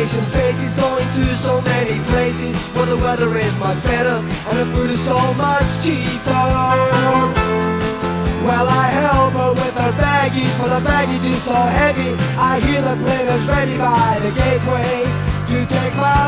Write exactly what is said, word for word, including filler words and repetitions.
Asian faces going to so many places where the weather is much better and the food is so much cheaper. Well, I help her with her baggies, for the baggage is so heavy. I hear the plane is ready by the gateway to take my